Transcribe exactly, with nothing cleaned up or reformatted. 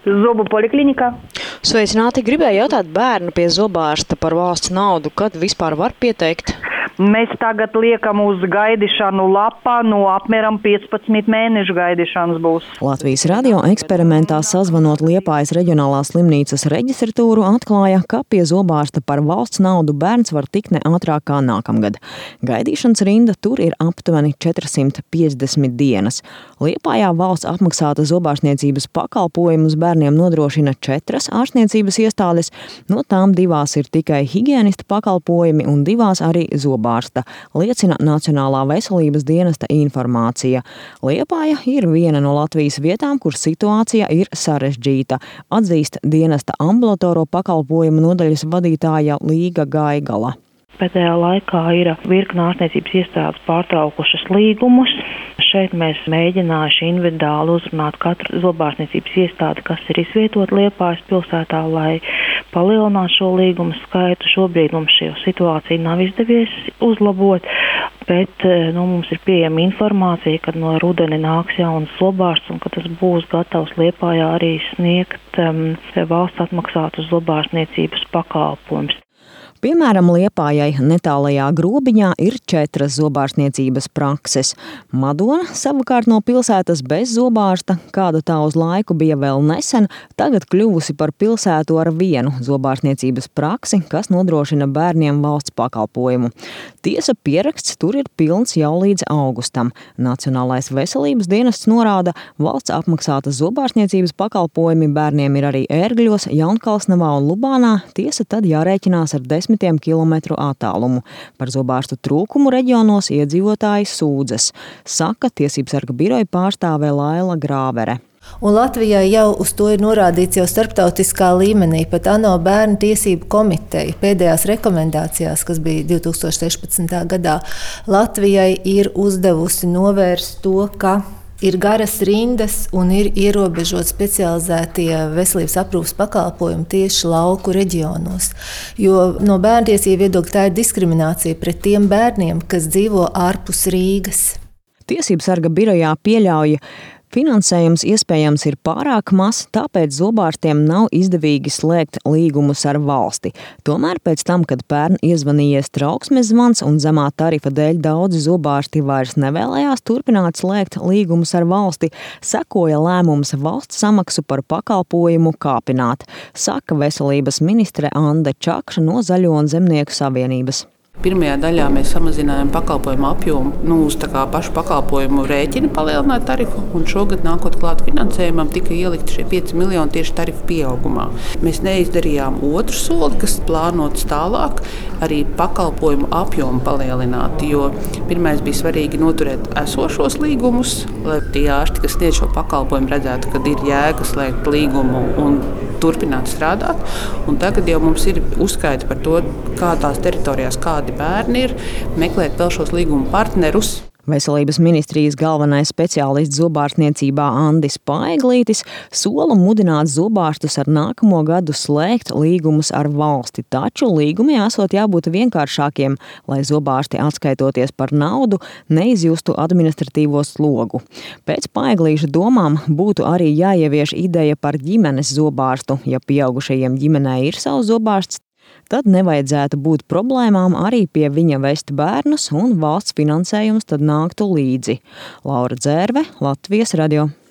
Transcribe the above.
Zobu poliklinikā. Sveicināti! Gribēju jautāt bērnu pie zobārsta par valsts naudu, kad vispār var pieteikt? Mēs tagad liekam uz gaidīšanu lapā, no apmēram piecpadsmit mēnešu gaidīšanas būs. Latvijas radio eksperimentā sazvanot Liepājas reģionālās slimnīcas reģistratūru atklāja, ka pie zobārsta par valsts naudu bērns var tikt ne ātrāk kā nākamgad. Gaidīšanas rinda tur ir aptuveni četrsimt piecdesmit dienas. Liepājā valsts apmaksāta zobārstniecības pakalpojumus bērniem nodrošina četras ārstniecības iestādes, no tām divās ir tikai higienista pakalpojumi un divās arī zobārsta. Liecina Nacionālā veselības dienesta informācija. Liepāja ir viena no Latvijas vietām, kur situācija ir sarežģīta, atzīst dienesta ambulatoro pakalpojumu nodaļas vadītāja Līga Gaigala. Pēdējā laikā ir virkne ārstniecības iestādes pārtraukušas līgumus. Šeit mēs mēģinājuši individuāli uzrunāt katru zobārstniecības iestādi, kas ir izvietota Liepājas pilsētā, lai palielinātu šo līgumu skaitu. Šobrīd mums šī situācija nav izdevies uzlabot, bet nu, mums ir pieejama informācija, kad no rudeni nāks jauns zobārsts un ka tas būs gatavs Liepājā arī sniegt um, valsts atmaksātus zobārstniecības pakalpojumus. Piemēram, Liepājai netālajā Grobiņā ir četras zobārstniecības prakses. Madona savukārt no pilsētas bez zobārsta, kāda tā uz laiku bija vēl nesen, tagad kļuvusi par pilsētu ar vienu zobārstniecības praksi, kas nodrošina bērniem valsts pakalpojumu. Tiesa pieraksts tur ir pilns jau līdz augustam. Nacionālais veselības dienests norāda, valsts apmaksātas zobārstniecības pakalpojumi bērniem ir arī Ērgļos, Jaunkalsnavā un Lubānā. Tiesa tad jārēķinās ar desmitiem kilometru attālumu. Par zobārstu trūkumu reģionos iedzīvotāji sūdzas, saka Tiesības sarga biroja pārstāve Laila Grāvere. Un Latvijai jau uz to ir norādīts jau starptautiskā līmenī, pat ANO bērnu tiesību komiteja pēdējās rekomendācijās, kas bija divi tūkstoši sešpadsmitā gadā, Latvijai ir uzdevusi novērst to, ka ir garas rindas un ir ierobežot specializētie veselības aprūpes pakalpojumi tieši lauku reģionos. Jo no bērntiesību viedokļa tā ir diskriminācija pret tiem bērniem, kas dzīvo ārpus Rīgas. Tiesības sarga birojā pieļauja, finansējums iespējams ir pārāk mazs, tāpēc zobārstiem nav izdevīgi slēgt līgumus ar valsti. Tomēr pēc tam, kad pērn iezvanījies trauksmes zvans un zemā tarifa dēļ daudzi zobārsti vairs nevēlējās turpināt slēgt līgumus ar valsti, sekoja lēmums valsts samaksu par pakalpojumu kāpināt, saka veselības ministre Anda Čakša no Zaļo un Zemnieku savienības. Pirmajā daļā mēs samazinājām pakalpojumu apjomu, nu, uz tā kā pašu pakalpojumu rēķina palielināt tarifu, un šogad nākot klāt finansējumam tika ielikti šie pieci miljoni tieši tarifu pieaugumā. Mēs neizdarījām otru soli, kas plānots tālāk, arī pakalpojumu apjomu palielināt, jo pirmais bija svarīgi noturēt esošos līgumus, lai tie ārsti, kas sniedz šo pakalpojumu, redzētu, kad ir jēga slēgt līgumu un turpināt strādāt. Un tagad jau mums ir uzskaita par to, kādās teritorijās kādi bērni ir, meklēt vēl šos līguma partnerus. Veselības ministrijas galvenais speciālists zobārstniecībā Andis Paiglītis sola mudināt zobārstus ar nākamo gadu slēgt līgumus ar valsti, taču līgumi esot jābūt vienkāršākiem, lai zobārsti atskaitoties par naudu neizjustu administratīvo slogu. Pēc Paiglīša domām būtu arī jāievieš ideja par ģimenes zobārstu. Ja pieaugušajiem ģimenē ir savs zobārsts, tad nevajadzētu būt problēmām arī pie viņa vest bērnus un valsts finansējums tad nāktu līdzi. Laura Dzērve, Latvijas radio.